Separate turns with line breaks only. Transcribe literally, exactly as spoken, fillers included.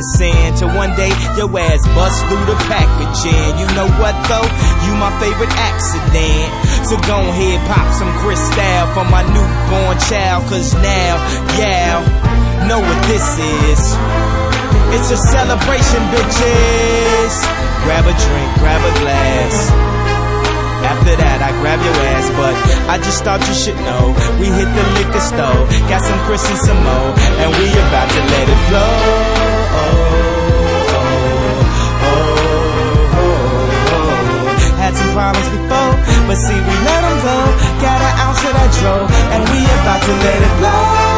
practicing till one day your ass bust through the packaging. You know what though? You my favorite accident. So go ahead, pop some Cristal for my newborn child, cause now, yeah, know what this is. It's a celebration, bitches. Grab a drink, grab a glass. After that, I grab your ass, but I just thought you should know. We hit the liquor store, got some Chris and some more, and we about to let it flow. Oh, oh, oh, oh, oh. Had some problems before, but see, we let them go. Got an ounce that I drove, and we about to let it blow.